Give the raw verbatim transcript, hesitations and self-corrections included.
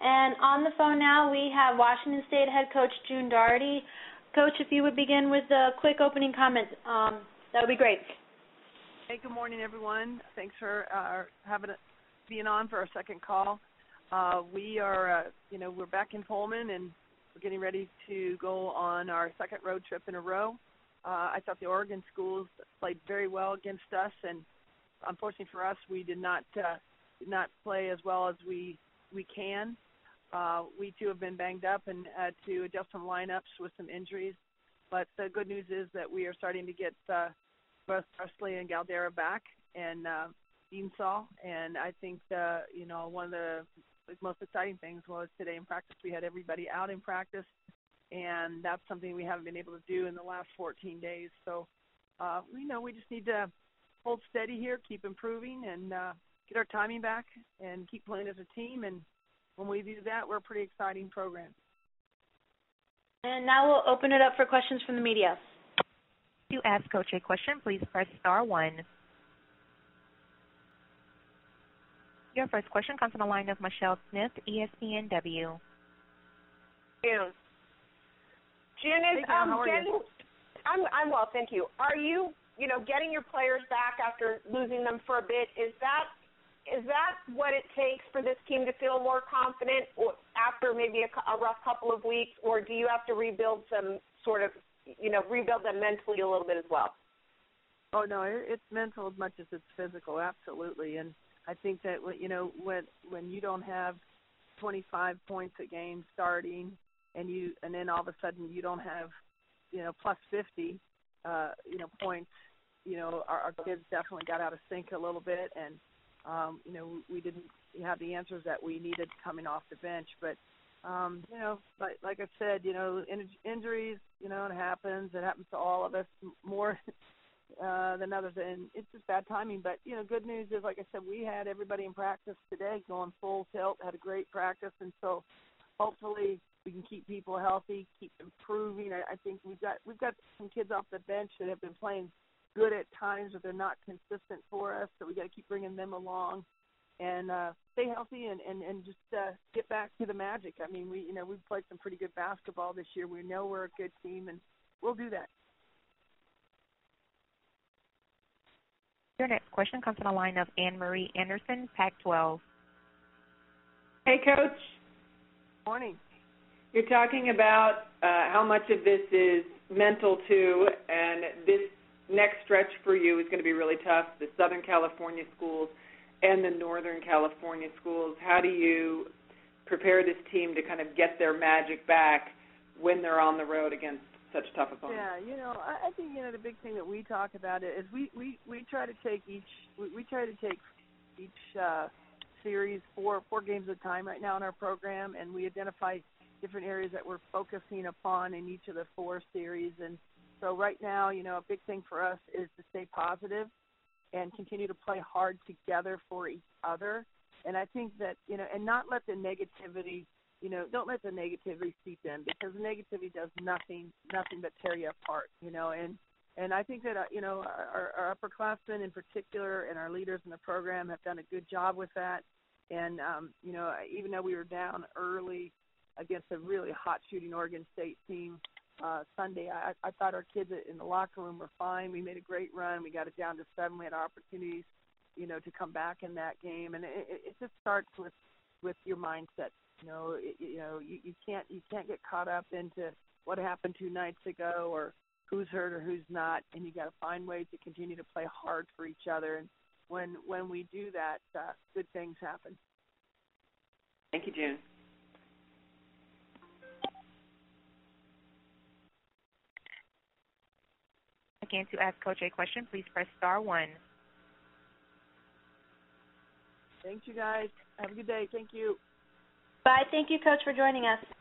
And on the phone now we have Washington State head coach June Doherty. Coach, if you would begin with a quick opening comment, um, that would be great. Hey, good morning, everyone. Thanks for uh, having a, being on for our second call. Uh, we are, uh, you know, we're back in Pullman, and we're getting ready to go on our second road trip in a row. Uh, I thought the Oregon schools played very well against us, and unfortunately for us, we did not uh, did not play as well as we we can. Uh, we too have been banged up and had to adjust some lineups with some injuries. But the good news is that we are starting to get uh, both Presley and Galdera back, and uh, Beansall. And I think uh, you know one of the most exciting things was today in practice we had everybody out in practice, and that's something we haven't been able to do in the last fourteen days. So uh, you know we just need to hold steady here, keep improving, and uh, get our timing back, and keep playing as a team. And when we do that, we're a pretty exciting program. And now we'll open it up for questions from the media. To ask Coach a question, please press star one. Your first question comes from the line of Michelle Smith, E S P N W. June. June is hey, um, how are getting. You? I'm I'm well, thank you. Are you you know getting your players back after losing them for a bit? Is that is that what it takes for this team to feel more confident, or after maybe a, a rough couple of weeks, or do you have to rebuild some sort of you know rebuild them mentally a little bit as well? Oh no, it's mental as much as it's physical, absolutely. And I think that you know when when you don't have twenty-five points a game starting, and you and then all of a sudden you don't have you know plus fifty uh, you know points, you know our, our kids definitely got out of sync a little bit, and um, you know we didn't have the answers that we needed coming off the bench. But um, you know like like I said, you know in, injuries, you know it happens. It happens to all of us more. Uh, than others, and it's just bad timing. But, you know, good news is, like I said, we had everybody in practice today going full tilt, had a great practice, and so hopefully we can keep people healthy, keep improving. I, I think we've got we've got some kids off the bench that have been playing good at times, but they're not consistent for us, so we got to keep bringing them along and uh, stay healthy and, and, and just uh, get back to the magic. I mean, we you know, we've played some pretty good basketball this year. We know we're a good team, and we'll do that. Your next question comes from the line of Anne-Marie Anderson, Pac twelve. Hey, Coach. Morning. You're talking about uh, how much of this is mental, too, and this next stretch for you is going to be really tough, the Southern California schools and the Northern California schools. How do you prepare this team to kind of get their magic back when they're on the road against such tough opponents? Yeah, you know, I, I think you know the big thing that we talk about is we, we, we try to take each we, we try to take each uh, series four four games at a time right now in our program, and we identify different areas that we're focusing upon in each of the four series. And so right now, you know, a big thing for us is to stay positive and continue to play hard together for each other. And I think that you know, and not let the negativity. You know, don't let the negativity seep in, because the negativity does nothing, nothing but tear you apart. You know, and and I think that uh, you know our, our upperclassmen in particular and our leaders in the program have done a good job with that. And um, you know, even though we were down early against a really hot shooting Oregon State team uh, Sunday, I, I thought our kids in the locker room were fine. We made a great run. We got it down to seven. We had opportunities, you know, to come back in that game. And it, it just starts with with your mindset. You know, it, you know, you, you can't you can't get caught up into what happened two nights ago or who's hurt or who's not, and you got to find ways to continue to play hard for each other. And when when we do that, uh, good things happen. Thank you, June. Again, to ask Coach a question, please press star one. Thanks, you guys. Have a good day. Thank you. Bye. Thank you, Coach, for joining us.